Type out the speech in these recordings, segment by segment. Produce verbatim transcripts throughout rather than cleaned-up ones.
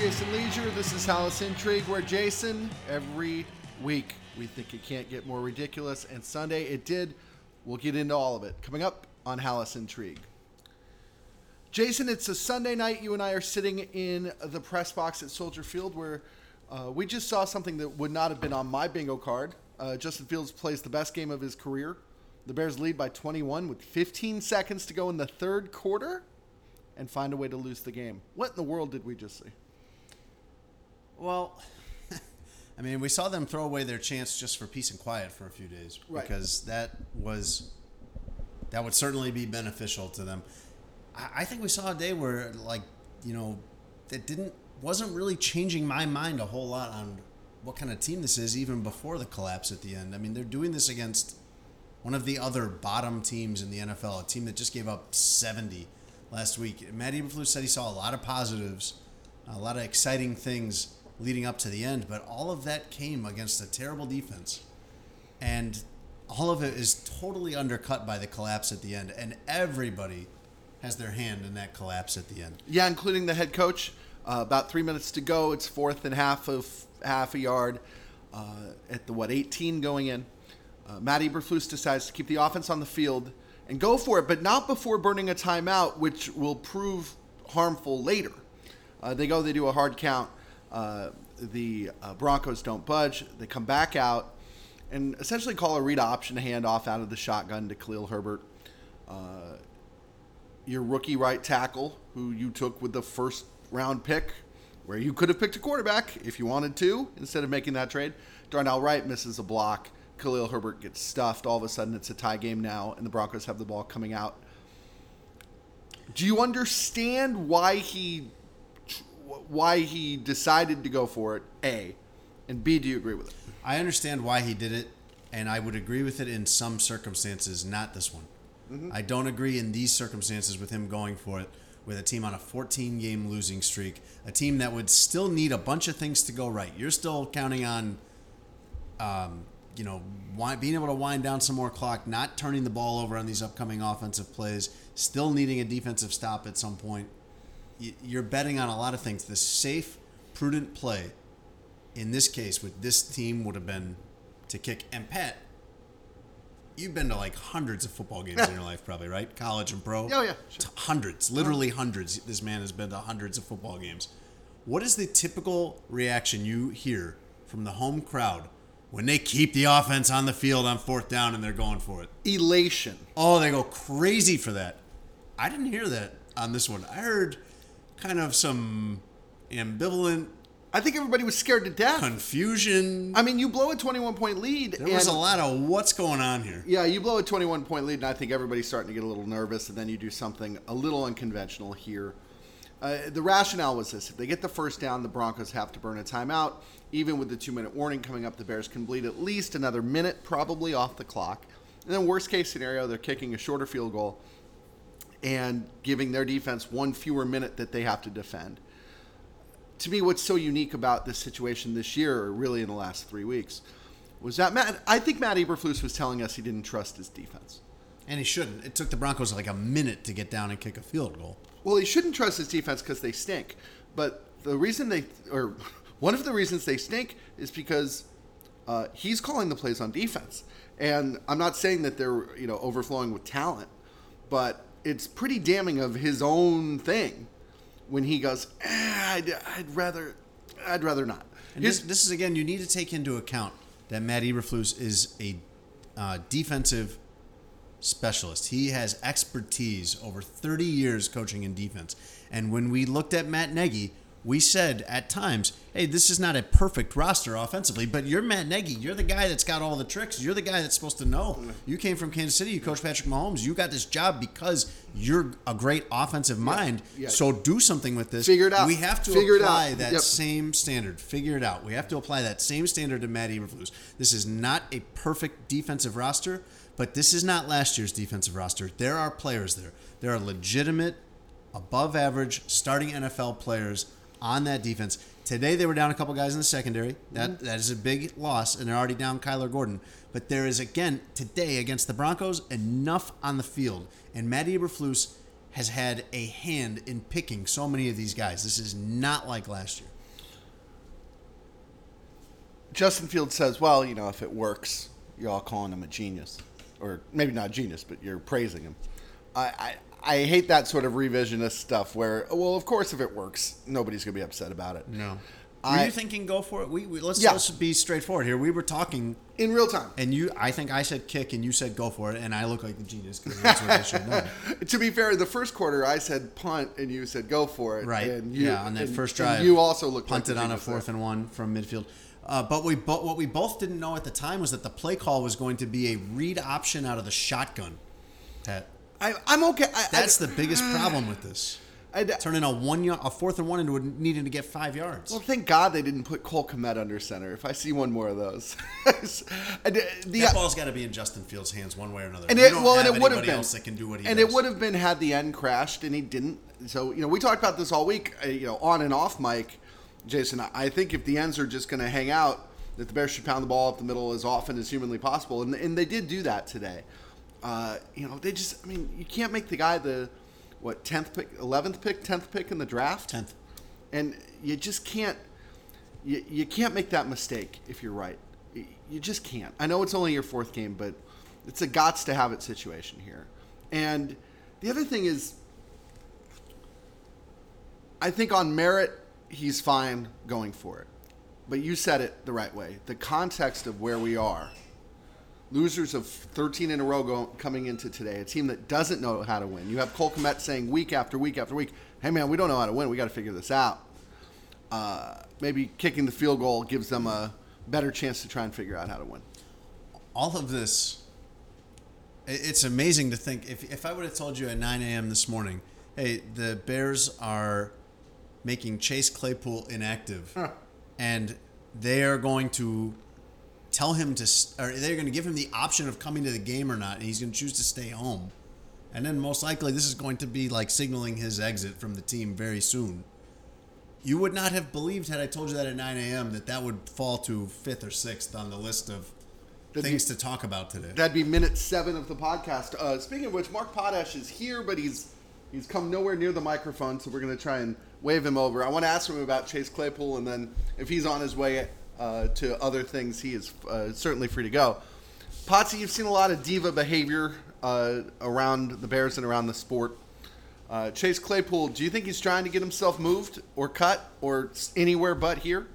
Jason Leisure. This is Hallis Intrigue, where Jason, every week, we think it can't get more ridiculous, and Sunday it did. We'll get into all of it. Coming up on Hallis Intrigue. Jason, it's a Sunday night. You and I are sitting in the press box at Soldier Field, where uh, we just saw something that would not have been on my bingo card. Uh, Justin Fields plays the best game of his career. The Bears lead by twenty-one with fifteen seconds to go in the third quarter and find a way to lose the game. What in the world did we just see? Well, I mean, we saw them throw away their chance just for peace and quiet for a few days, right, because that was that would certainly be beneficial to them. I, I think we saw a day where, like, you know, that didn't wasn't really changing my mind a whole lot on what kind of team this is, even before the collapse at the end. I mean, they're doing this against one of the other bottom teams in the N F L, a team that just gave up seventy last week. Matt Eberflus said he saw a lot of positives, a lot of exciting things leading up to the end, but all of that came against a terrible defense. And all of it is totally undercut by the collapse at the end, and everybody has their hand in that collapse at the end. Yeah, including the head coach. Uh, about three minutes to go. It's fourth and half of half a yard uh, at the, what, eighteen going in. Uh, Matt Eberflus decides to keep the offense on the field and go for it, but not before burning a timeout, which will prove harmful later. Uh, they go, they do a hard count. Uh, the uh, Broncos don't budge. They come back out and essentially call a read option handoff out of the shotgun to Khalil Herbert. Uh, your rookie right tackle, who you took with the first round pick, where you could have picked a quarterback if you wanted to, instead of making that trade. Darnell Wright misses a block. Khalil Herbert gets stuffed. All of a sudden, it's a tie game now, and the Broncos have the ball coming out. Do you understand why he why he decided to go for it, A? And B, do you agree with it? I understand why he did it, and I would agree with it in some circumstances, not this one. Mm-hmm. I don't agree in these circumstances with him going for it with a team on a fourteen-game losing streak, a team that would still need a bunch of things to go right. You're still counting on um, you know, being able to wind down some more clock, not turning the ball over on these upcoming offensive plays, still needing a defensive stop at some point. You're betting on a lot of things. The safe, prudent play in this case with this team would have been to kick. And Pat, you've been to like hundreds of football games in your life probably, right? College and pro? Oh, yeah. Sure. Hundreds, literally hundreds. This man has been to hundreds of football games. What is the typical reaction you hear from the home crowd when they keep the offense on the field on fourth down and they're going for it? Elation. Oh, they go crazy for that. I didn't hear that on this one. I heard kind of some ambivalent. I think everybody was scared to death. Confusion. I mean, you blow a twenty-one point lead. There was a lot of what's going on here. Yeah, you blow a twenty-one point lead, and I think everybody's starting to get a little nervous, and then you do something a little unconventional here. Uh, the rationale was this. If they get the first down, the Broncos have to burn a timeout. Even with the two-minute warning coming up, the Bears can bleed at least another minute, probably off the clock. And then worst-case scenario, they're kicking a shorter field goal and giving their defense one fewer minute that they have to defend. To me, what's so unique about this situation this year, or really in the last three weeks, was that Matt, I think Matt Eberflus was telling us he didn't trust his defense. And he shouldn't. It took the Broncos like a minute to get down and kick a field goal. Well, he shouldn't trust his defense because they stink. But the reason they, or one of the reasons they stink is because uh, he's calling the plays on defense. And I'm not saying that they're, you know, overflowing with talent, but it's pretty damning of his own thing when he goes, eh, I'd, I'd rather, I'd rather not. And this, this is, again, you need to take into account that Matt Eberflus is a uh, defensive specialist. He has expertise over thirty years coaching in defense. And when we looked at Matt Nagy, we said at times, hey, this is not a perfect roster offensively, but you're Matt Nagy. You're the guy that's got all the tricks. You're the guy that's supposed to know. You came from Kansas City. You coached Patrick Mahomes. You got this job because you're a great offensive mind. Yeah, yeah. So do something with this. Figure it out. We have to Figure apply that yep. same standard. Figure it out. We have to apply that same standard to Matt Eberflus. This is not a perfect defensive roster, but this is not last year's defensive roster. There are players there. There are legitimate, above average, starting N F L players on that defense. Today they were down a couple guys in the secondary. That mm-hmm. that is a big loss, and they're already down Kyler Gordon. But there is, again, today against the Broncos, enough on the field. And Matt Eberflus has had a hand in picking so many of these guys. This is not like last year. Justin Fields says, well, you know, if it works, you're all calling him a genius. Or maybe not genius, but you're praising him. I, I, I hate that sort of revisionist stuff where, well, of course, if it works, nobody's going to be upset about it. No. I, were you thinking go for it? We, we let's, yeah. let's be straightforward here. We were talking in real time, and you. I think I said kick, and you said go for it, and I look like the genius because that's what I should have done. To be fair, the first quarter I said punt, and you said go for it. Right. And you, yeah. On that and, first drive, and you also looked punted like on a fourth there. and one from midfield. Uh, but we bo- what we both didn't know at the time was that the play call was going to be a read option out of the shotgun. Pat. I, I'm okay. I, That's I, the biggest problem with this. I, Turning a one yard, a fourth and one into a, needing to get five yards. Well, thank God they didn't put Cole Kmet under center. If I see one more of those, the, that ball's got to be in Justin Fields' hands one way or another. And you it, don't well, have and it would have anybody been, else that can do what he and does. it would have been had the end crashed, and he didn't. So you know, we talked about this all week. Uh, you know, on and off mic, Jason. I think if the ends are just going to hang out, that the Bears should pound the ball up the middle as often as humanly possible, and and they did do that today. Uh, you know, they just. I mean, you can't make the guy the. What, tenth pick, eleventh pick, tenth pick in the draft? tenth. And you just can't, you, you can't make that mistake if you're right. You, you just can't. I know it's only your fourth game, but it's a gots to have it situation here. And the other thing is, I think on merit, he's fine going for it. But you said it the right way. The context of where we are. Losers of thirteen in a row go, coming into today. A team that doesn't know how to win. You have Cole Kmet saying week after week after week, hey, man, we don't know how to win. We got to figure this out. Uh, maybe kicking the field goal gives them a better chance to try and figure out how to win. All of this, it's amazing to think. If, if I would have told you at nine a.m. this morning, hey, the Bears are making Chase Claypool inactive, huh. and they are going to tell him to, or they're going to give him the option of coming to the game or not, and he's going to choose to stay home. And then most likely this is going to be like signaling his exit from the team very soon. You would not have believed, had I told you that at nine a.m., that that would fall to fifth or sixth on the list of that'd things be, to talk about today. That'd be minute seven of the podcast. Uh, speaking of which, Mark Potash is here, but he's he's come nowhere near the microphone, so we're going to try and wave him over. I want to ask him about Chase Claypool, and then if he's on his way Uh, to other things, he is uh, certainly free to go. Potsy, you've seen a lot of diva behavior uh, around the Bears and around the sport. Uh, Chase Claypool, do you think he's trying to get himself moved or cut or anywhere but here?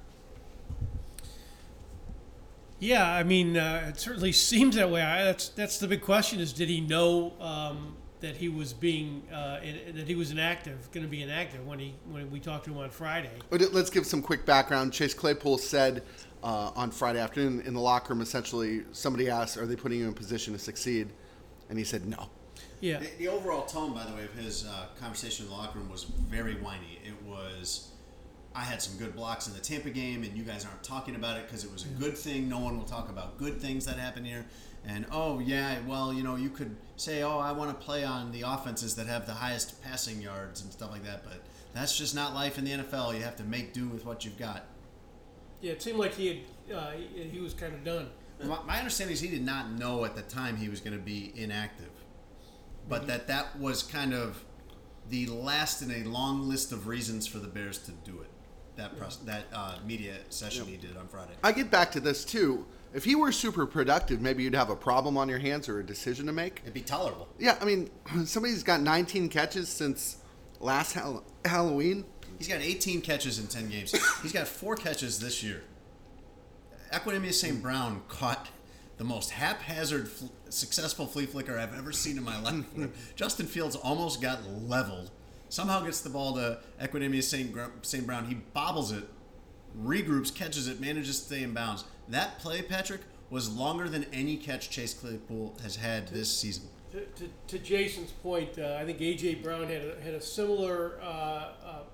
Yeah, I mean, uh, it certainly seems that way. I, that's that's the big question: is did he know um, that he was being uh, in, that he was inactive, going to be inactive when he when we talked to him on Friday? Let's give some quick background. Chase Claypool said uh, on Friday afternoon in the locker room, essentially, somebody asked, "Are they putting you in position to succeed?" And he said, "No." Yeah. The, the overall tone, by the way, of his uh, conversation in the locker room was very whiny. It was, I had some good blocks in the Tampa game, and you guys aren't talking about it because it was a good thing. No one will talk about good things that happen here. And, oh, yeah, well, you know, you could say, oh, I want to play on the offenses that have the highest passing yards and stuff like that, but that's just not life in the N F L. You have to make do with what you've got. Yeah, it seemed like he had, uh, he, he was kind of done. My, my understanding is he did not know at the time he was going to be inactive, but that that was kind of the last in a long list of reasons for the Bears to do it, that press, that uh, media session yep. he did on Friday. I get back to this, too. If he were super productive, maybe you'd have a problem on your hands or a decision to make. It'd be tolerable. Yeah, I mean, somebody's got nineteen catches since last ha- Halloween. He's got eighteen catches in ten games. He's got four catches this year. Equanimeous Saint Brown caught the most haphazard, fl- successful flea flicker I've ever seen in my life. Justin Fields almost got leveled. Somehow gets the ball to Equanimeous Saint Saint Brown. He bobbles it, regroups, catches it, manages to stay in bounds. That play, Patrick, was longer than any catch Chase Claypool has had this season. To, to, to Jason's point, uh, I think A J. Brown had a, had a similar uh, uh,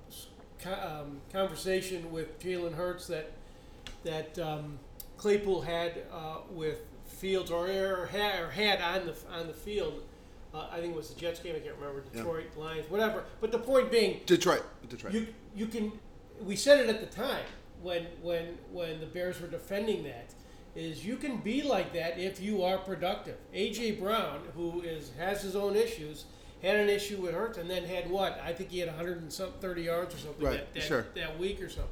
co- um, conversation with Jalen Hurts that that um, Claypool had uh, with Fields, or, or, had, or had on the on the field. Uh, I think it was the Jets game. I can't remember. Detroit yeah. Lions, whatever. But the point being, Detroit, Detroit. You you can. We said it at the time when when when the Bears were defending that. Is you can be like that if you are productive. A J. Brown, who is has his own issues, had an issue with Hurts, and then had what? I think he had one hundred thirty yards or something right, that, that, sure. that week or something.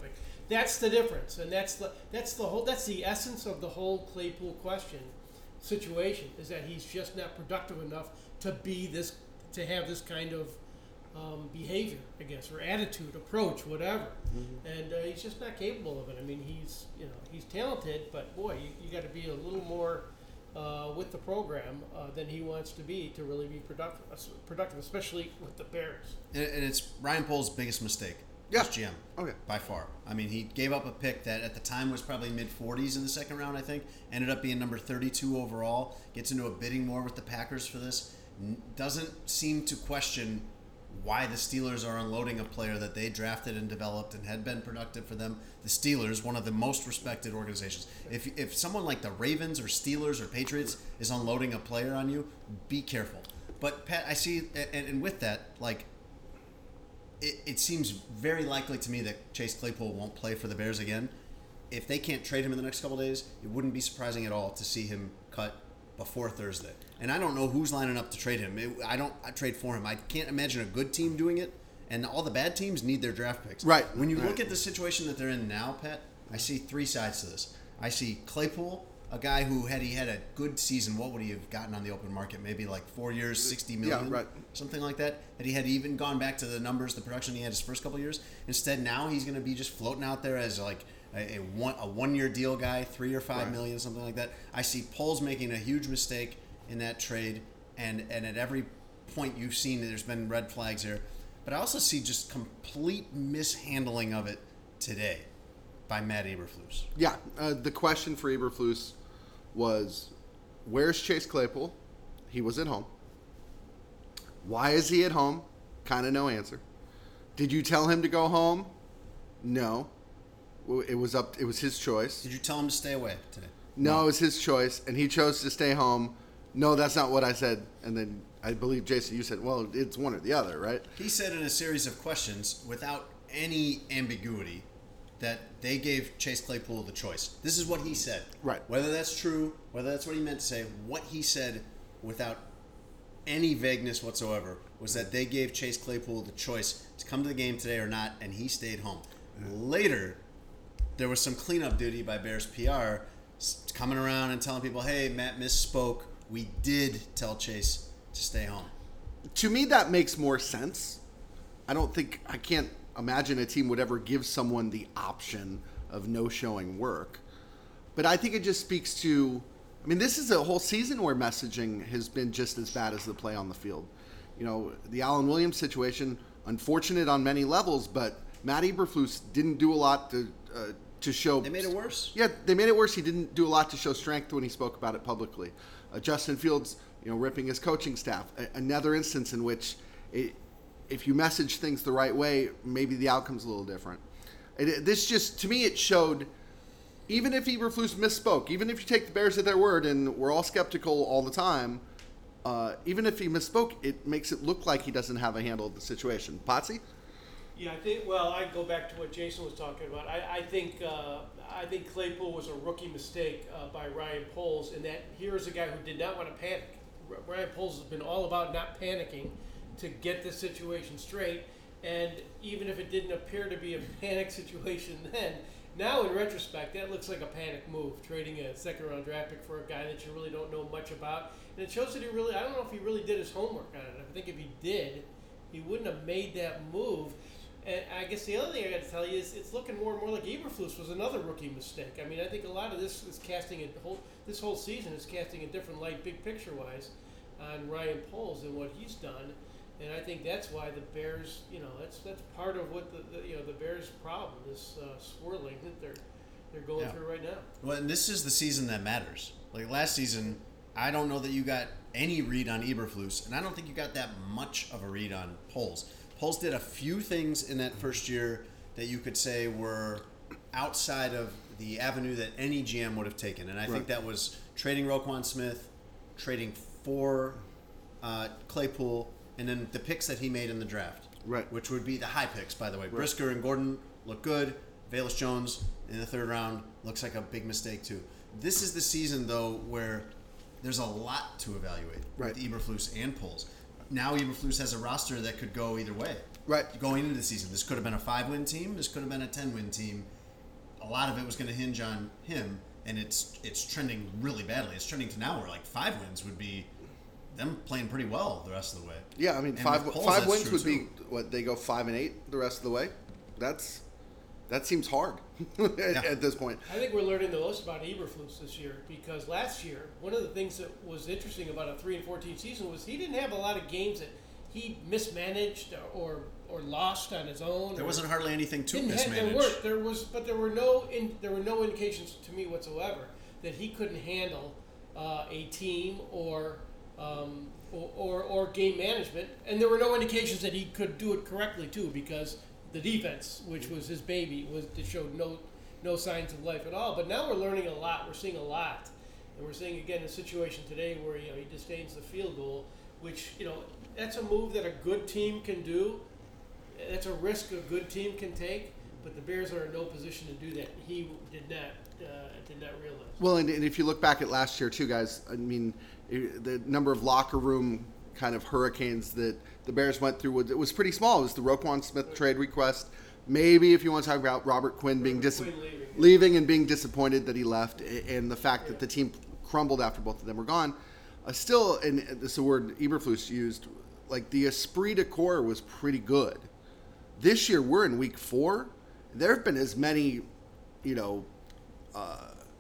That's the difference, and that's the that's the whole that's the essence of the whole Claypool question situation, is that he's just not productive enough to be this to have this kind of um, behavior, I guess, or attitude, approach, whatever. Mm-hmm. And uh, he's just not capable of it. I mean, he's you know he's talented, but boy, you, you got to be a little more uh, with the program uh, than he wants to be to really be productive, productive, especially with the Bears. And, and it's Ryan Poles' biggest mistake. Yeah. As G M. Okay. By far. I mean, he gave up a pick that at the time was probably mid forties in the second round, I think. Ended up being number thirty-two overall. Gets into a bidding war with the Packers for this. N- doesn't seem to question why the Steelers are unloading a player that they drafted and developed and had been productive for them. The Steelers, one of the most respected organizations. If if someone like the Ravens or Steelers or Patriots is unloading a player on you, be careful. But, Pat, I see, and, and with that, like, It, it seems very likely to me that Chase Claypool won't play for the Bears again. If they can't trade him in the next couple of days, it wouldn't be surprising at all to see him cut before Thursday. And I don't know who's lining up to trade him. It, I don't I trade for him. I can't imagine a good team doing it, and all the bad teams need their draft picks. Right. When you right. look at the situation that they're in now, Pat, I see three sides to this. I see Claypool, a guy who, had he had a good season, what would he have gotten on the open market? Maybe like four years, sixty million, Yeah, right. something like that. That he had even gone back to the numbers, the production he had his first couple of years. Instead, now he's going to be just floating out there as like a, a one a one year deal guy, three or five Right. million, something like that. I see Poles making a huge mistake in that trade, and and at every point you've seen there's been red flags here. But I also see just complete mishandling of it today by Matt Eberflus. Yeah, uh, the question for Eberflus was, where's Chase Claypool? He was at home. Why is he at home? Kind of no answer. Did you tell him to go home? No. Well, it was up. It was his choice. Did you tell him to stay away today? No, it was his choice, and he chose to stay home. No, that's not what I said. And then I believe, Jason, you said, well, it's one or the other, right? He said in a series of questions, without any ambiguity, that they gave Chase Claypool the choice. This is what he said. Right. Whether that's true, whether that's what he meant to say, what he said without any vagueness whatsoever was that they gave Chase Claypool the choice to come to the game today or not, and he stayed home. Later, there was some cleanup duty by Bears P R coming around and telling people, hey, Matt misspoke. We did tell Chase to stay home. To me, that makes more sense. I don't think, I can't imagine a team would ever give someone the option of no showing work. But I think it just speaks to, I mean, this is a whole season where messaging has been just as bad as the play on the field. You know, the Alan Williams situation, unfortunate on many levels, but Matt Eberflus didn't do a lot to uh, to show. They made it worse. Yeah, they made it worse. He didn't do a lot to show strength when he spoke about it publicly. Uh, Justin Fields, you know, ripping his coaching staff. A- another instance in which, it, if you message things the right way, maybe the outcome's a little different. It, it, this just, to me, it showed, even if Eberflus misspoke, even if you take the Bears at their word, and we're all skeptical all the time, uh, even if he misspoke, it makes it look like he doesn't have a handle of the situation. Potsy? Yeah, I think. Well, I go back to what Jason was talking about. I, I think uh, I think Claypool was a rookie mistake uh, by Ryan Poles, in that here's a guy who did not want to panic. R- Ryan Poles has been all about not panicking to get the situation straight, and even if it didn't appear to be a panic situation then, now in retrospect, that looks like a panic move, trading a second-round draft pick for a guy that you really don't know much about, and it shows that he really. I don't know if he really did his homework on it. I think if he did, he wouldn't have made that move. And I guess the other thing I got to tell you is it's looking more and more like Eberflus was another rookie mistake. I mean, I think a lot of this is casting a whole this whole season is casting a different light, big picture wise, on Ryan Poles and what he's done. And I think that's why the Bears, you know, that's that's part of what the, the you know the Bears' problem, this uh, swirling that they're they're going Yeah. through right now. Well, and this is the season that matters. Like last season, I don't know that you got any read on Eberflus, and I don't think you got that much of a read on Poles. Poles did a few things in that first year that you could say were outside of the avenue that any G M would have taken. And I think Right. that was trading Roquan Smith, trading for uh, Claypool, and then the picks that he made in the draft. Right. Which would be the high picks, by the way. Brisker and Gordon look good. Velus Jones in the third round looks like a big mistake, too. This is the season, though, where there's a lot to evaluate Right. with Eberflus and Poles. Now Eberflus has a roster that could go either way. Right. Going into the season, this could have been a five-win team. This could have been a ten-win team. a lot of it was going to hinge on him, and it's it's trending really badly. It's trending to now where like five wins would be them playing pretty well the rest of the way. Yeah, I mean, And five with Poles, five that's wins true, would be too. what they go five and eight the rest of the way. That's that seems hard at, Yeah. at this point. I think we're learning the most about Eberflus this year because last year, one of the things that was interesting about a three and fourteen season was he didn't have a lot of games that he mismanaged or or lost on his own. There or wasn't hardly anything to didn't have- mismanage. There were there was, but there were no in, there were no indications to me whatsoever that he couldn't handle uh, a team or, um, or or or game management, and there were no indications that he could do it correctly too because the defense, which was his baby, was it showed no no signs of life at all. But now we're learning a lot. We're seeing a lot, and we're seeing again a situation today where you know he disdains the field goal, which you know that's a move that a good team can do. That's a risk a good team can take, but the Bears are in no position to do that. He did not uh, did not realize. Well, and, and if you look back at last year too, guys, I mean, it, the number of locker room kind of hurricanes that the Bears went through was, it was pretty small. It was the Roquan Smith trade request. Maybe if you want to talk about Robert Quinn being dis- Quinn leaving. leaving and being disappointed that he left, a- and the fact that the team crumbled after both of them were gone. Uh, still, and this is a word Eberflus used, like the esprit de corps was pretty good. This year, we're in week four. There have been as many, you know, uh,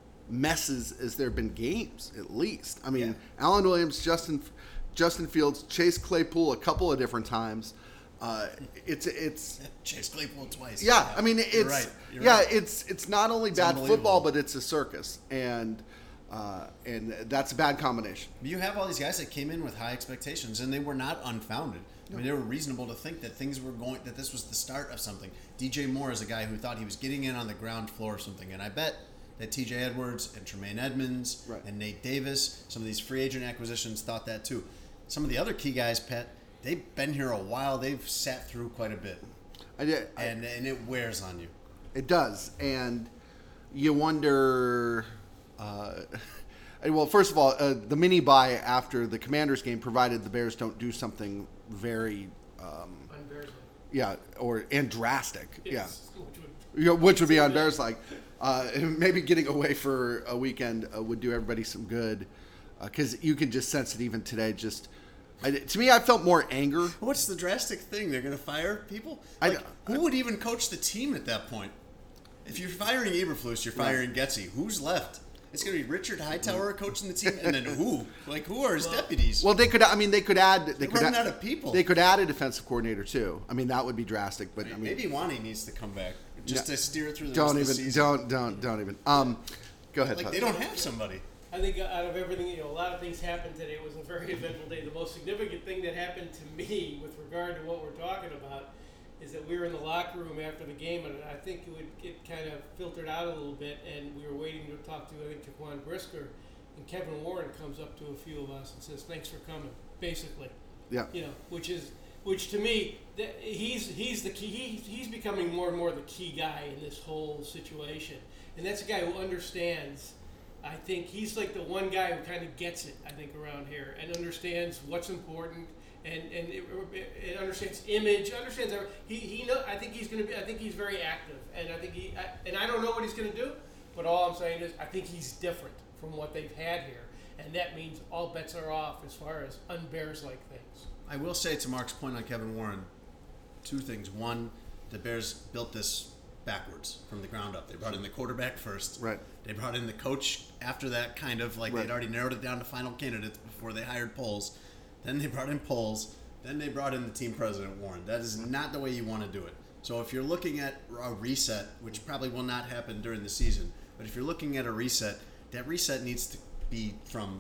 messes as there have been games, at least. I mean, Yeah. Alan Williams, Justin Justin Fields, Chase Claypool a couple of different times. Uh, it's it's Chase Claypool twice. yeah. I mean, it's You're right. You're yeah. right. It's it's not only bad unbelievable. football, but it's a circus, and uh, and that's a bad combination. You have all these guys that came in with high expectations, and they were not unfounded. I mean, they were reasonable to think that things were going, that this was the start of something. D J Moore is a guy who thought he was getting in on the ground floor of something, and I bet that T J Edwards and Tremaine Edmonds Right. and Nate Davis, some of these free agent acquisitions, thought that too. Some of the other key guys, Pat, they've been here a while. They've sat through quite a bit, I, did- I, and and it wears on you. It does, and you wonder. Uh, well, first of all, uh, the mini bye after the Commanders game, provided the Bears don't do something very, um, Unbearable. yeah, or and drastic, yeah, Yes, which would- you know, which would be on Bears like. Uh, maybe getting away for a weekend uh, would do everybody some good, because you can just sense it even today. Just I, to me, I felt more anger. What's the drastic thing? They're going to fire people? I- Like, who would even coach the team at that point? If you're firing Eberflus, you're firing Getsy. Who's left? It's going to be Richard Hightower coaching the team, and then who? Like, who are his deputies? Well, they could. I mean, they could add. They They're could running add, out of people. They could add a defensive coordinator too. I mean, that would be drastic. But I mean, Maybe Wani needs to come back just Yeah. to steer it through the don't rest even. of the season. Don't don't don't even. Um, go ahead. Like, Todd. they don't have somebody. I think out of everything, you know, a lot of things happened today. It was a very eventful day. The most significant thing that happened to me with regard to what we're talking about is that we were in the locker room after the game, and I think it would it kind of filtered out a little bit, and we were waiting to talk to, I think, Jaquan Brisker, and Kevin Warren comes up to a few of us and says, "Thanks for coming," basically. Yeah. You know, which is, which to me, th- he's he's the key. He, he's becoming more and more the key guy in this whole situation, and that's a guy who understands. I think he's like the one guy who kind of gets it. I think around here and understands what's important, and and it, it, it understands image. Understands every- he he know. I think he's going to be. I think he's very active, and I think he. I, and I don't know what he's going to do, but all I'm saying is I think he's different from what they've had here, and that means all bets are off as far as unbears like things. I will say, to Mark's point on Kevin Warren, two things. One, the Bears built this backwards from the ground up. They brought in the quarterback first. Right. They brought in the coach after that, kind of like Right. they'd already narrowed it down to final candidates before they hired Poles. Then they brought in Poles. Then they brought in the team president, Warren. That is not the way you want to do it. So if you're looking at a reset, which probably will not happen during the season, but if you're looking at a reset, that reset needs to be from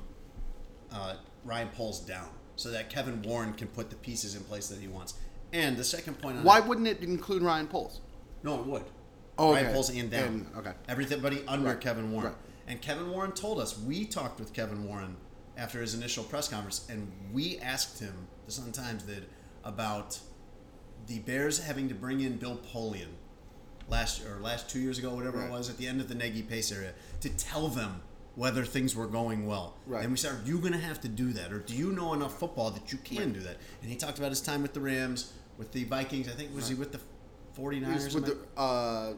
uh, Ryan Poles down so that Kevin Warren can put the pieces in place that he wants. And the second point on Why that, wouldn't it include Ryan Poles? no, it would. Oh, Ryan okay. Poles and down. And- okay. Everybody under Right. Kevin Warren. Right. And Kevin Warren told us, we talked with Kevin Warren after his initial press conference, and we asked him, the Sun-Times did, about the Bears having to bring in Bill Polian last or last two years ago, whatever Right. it was, at the end of the Nagy Pace area, to tell them whether things were going well. Right. And we said, are you going to have to do that? Or do you know enough football that you can do that? And he talked about his time with the Rams, with the Vikings. I think, was he with the forty-niners? He's with the, uh,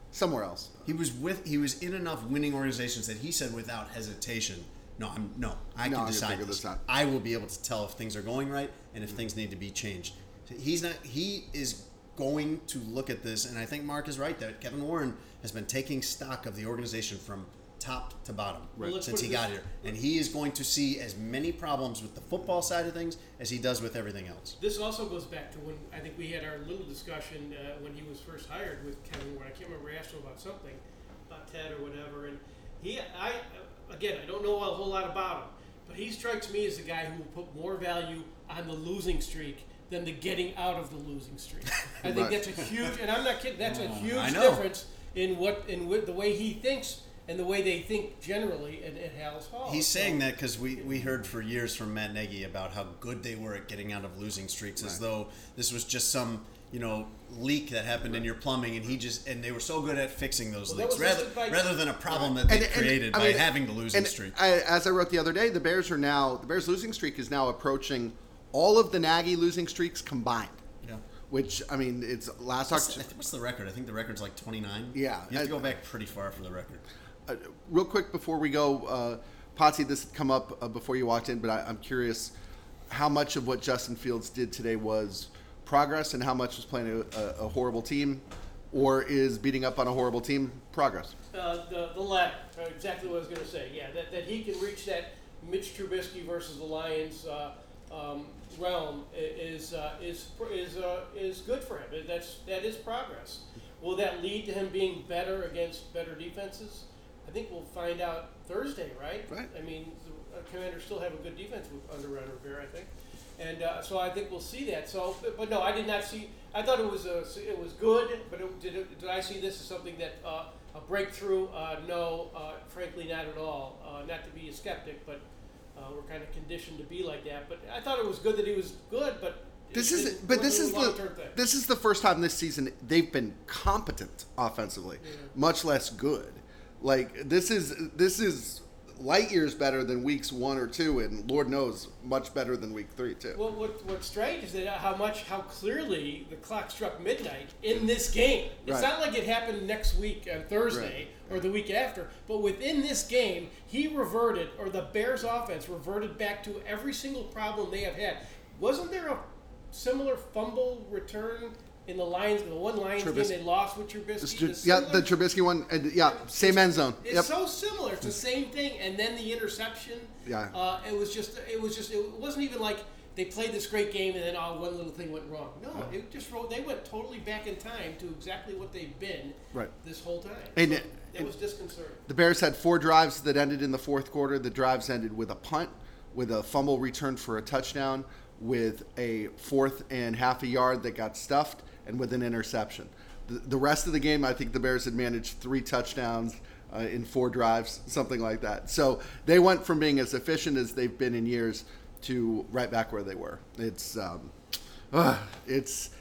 somewhere else. He was with. He was in enough winning organizations that he said without hesitation, "No, I'm no. I No, can I'm gonna decide figure this. this out." I will be able to tell if things are going right and if things need to be changed." He's not. He is going to look at this, and I think Mark is right that Kevin Warren has been taking stock of the organization from top to bottom Well, let's since put he it got this- here, and he is going to see as many problems with the football side of things as he does with everything else. This also goes back to when I think we had our little discussion uh, when he was first hired with Kevin Warren. I can't remember, I asked him about something, about Ted or whatever, and he, I, again, I don't know a whole lot about him, but he strikes me as a guy who will put more value on the losing streak than the getting out of the losing streak. I think Right. that's a huge, and I'm not kidding, that's a I huge know. difference in what in what, the way he thinks and the way they think generally at, at Hallis Hall. He's So- saying that because we, we heard for years from Matt Nagy about how good they were at getting out of losing streaks, as though this was just some you know leak that happened in your plumbing, and he just and they were so good at fixing those Well, that leaks was rather listed by- rather than a problem that they And- and, created I by mean, having the losing and streak. I, as I wrote the other day, the Bears are now the Bears losing streak is now approaching all of the Nagy losing streaks combined. yeah. Which I mean, it's last What's, October. what's the record? I think the record's like twenty-nine. Yeah. You have to I- go back pretty far for the record. Uh, real quick before we go, uh, Potsy, this had come up uh, before you walked in, but I, I'm curious how much of what Justin Fields did today was progress and how much was playing a, a, a horrible team, or is beating up on a horrible team progress? Uh, the the latter, uh, exactly what I was going to say. Yeah, that, that he can reach that Mitch Trubisky versus the Lions uh, um, realm i- is uh, is is uh, is good for him. That's that is progress. Will that lead to him being better against better defenses? I think we'll find out Thursday, right? Right. I mean, the uh, Commanders still have a good defense with, under Ron Rivera, I think, and uh, so I think we'll see that. So, but, but no, I did not see. I thought it was a, it was good, but it, did it, did I see this as something that uh, a breakthrough? Uh, no, uh, frankly, not at all. Uh, not to be a skeptic, but uh, we're kind of conditioned to be like that. But I thought it was good that he was good, but it This is, didn't- but this wasn't is a long-term the thing. this is the first time this season they've been competent offensively, much less good. Like this is this is light years better than weeks one or two, and Lord knows much better than week three too. Well, what, what's strange is that how much, how clearly the clock struck midnight in this game. It's Right. not like it happened next week on Thursday or the week after, but within this game, he reverted, or the Bears offense reverted back to every single problem they have had. Wasn't there a similar fumble return in the Lions, the one Lions Trubisky. game they lost with This Trubisky? Tr- The yeah, similar- the Trubisky one, and yeah, same end zone. It's Yep. so similar. It's the same thing, and then the interception. Yeah. Uh, it was just. It was just. It wasn't even like they played this great game and then oh, one little thing went wrong. No, it just wrote. They went totally back in time to exactly what they've been Right. this whole time. And So it- that was disconcerting. The Bears had four drives that ended in the fourth quarter. The drives ended with a punt, with a fumble returned for a touchdown, with a fourth and half a yard that got stuffed, and with an interception. The, the rest of the game, I think the Bears had managed three touchdowns uh, in four drives, something like that. So they went from being as efficient as they've been in years to right back where they were. It's um, uh, it's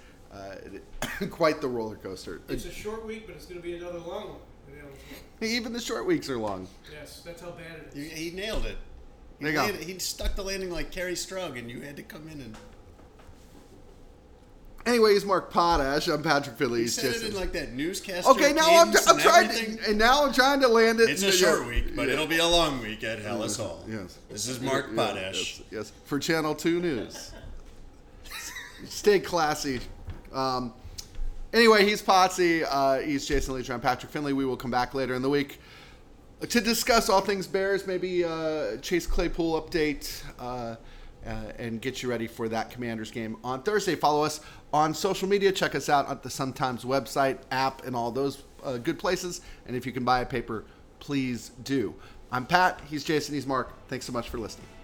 uh, quite the roller coaster. It's a short week, but it's going to be another long one. You know, Even the short weeks are long. yes, that's how bad it He, is. he nailed it. He, There you go. landed- he stuck the landing like Kerry Strug, and you had to come in and. Anyways, Mark Potash. I'm Patrick Finley. He He's said it just in like that newscaster. okay. Now I'm, cadence I'm and trying everything. to, and now I'm trying to land it. It's in a the- short yeah. week, but Yeah. it'll be a long week at Hallis Hall. Yes. This is Mark Yeah, Potash. Yes, yes, for Channel Two News. Stay classy. Um, anyway, he's Potsy. Uh, he's Jason Leach. I'm Patrick Finley. We will come back later in the week to discuss all things Bears, maybe uh, Chase Claypool update, uh, uh, and get you ready for that Commanders game on Thursday. Follow us on social media. Check us out at the Sun-Times website, app, and all those uh, good places. And if you can buy a paper, please do. I'm Pat. He's Jason. He's Mark. Thanks so much for listening.